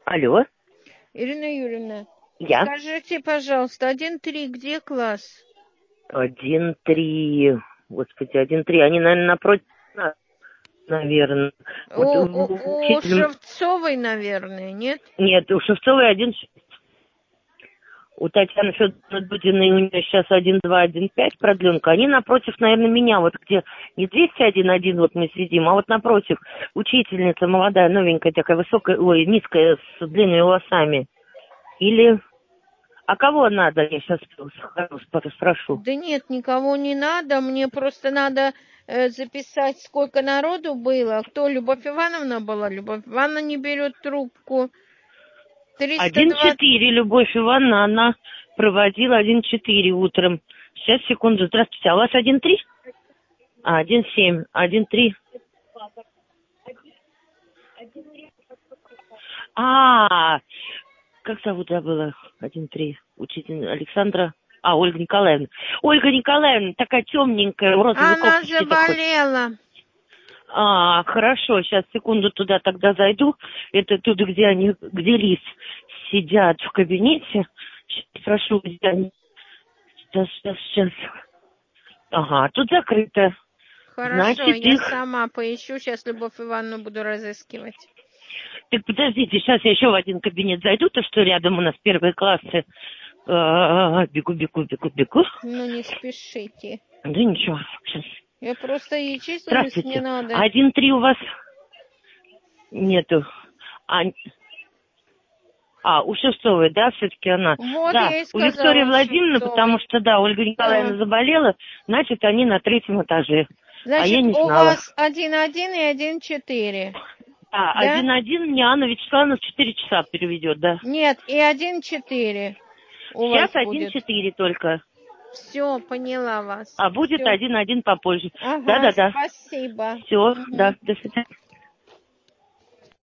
Алло, Ирина Юрьевна, я. скажите, пожалуйста, 1-3 где класс? 1-3. Господи, 1-3. Они, наверное, напротив нас, наверное. Вот У учитель... Шевцовой, наверное, нет? Нет, у Шевцовой 1-6. У Татьяны Федоровны Дудиной у нее сейчас 1-2, 1-5 продленка. Они напротив, наверное, меня. Вот где не 201-1 вот мы сидим, а вот напротив учительница молодая, новенькая такая, высокая, ой, низкая, с длинными волосами. Или... А кого надо? Я сейчас спрошу. Да нет, никого не надо, мне просто надо записать, сколько народу было. Кто, Любовь Ивановна была? Любовь Ивановна не берет трубку. 320... 1-4, Любовь Ивановна, она проводила 1-4 утром. Сейчас, секунду, здравствуйте, а у вас 1-3? А, 1-7, 1-3. А, как зовут, забыла? 1-3, учитель Александра. А, Ольга Николаевна. Ольга Николаевна, такая темненькая, в розовой Она кофточке такой. заболела. А, хорошо, сейчас, секунду, туда тогда зайду. Это туда, где они, где Лиз сидят в кабинете. Сейчас спрошу, где они. Сейчас. Ага, тут закрыто. Хорошо, Значит, я их... сама поищу, сейчас Любовь Ивановну буду разыскивать. Так подождите, сейчас я еще в один кабинет зайду, то, что рядом у нас первые классы. Бегу. Ну, не спешите. Да ничего, сейчас. Я просто и численность мне Здравствуйте. надо. 1-3 у вас нету. А, у Шевцовой, да, все-таки она. Вот Да, я и у Виктории сказала Владимировны, потому Шевцовой. что, да, Ольга Да. Николаевна заболела, значит, они на 3-м этаже. А я Значит, не у знала. вас 1-1 и 1-4. Да, Да? 1-1 мне Анна Вячеславовна в 4 часа переведет, да. Нет, и 1-4 у вас Сейчас будет. 1-4 только. Все, поняла вас. А будет Все. 1-1 попозже. Ага, Да. спасибо. Все, да, Мгм. до свидания.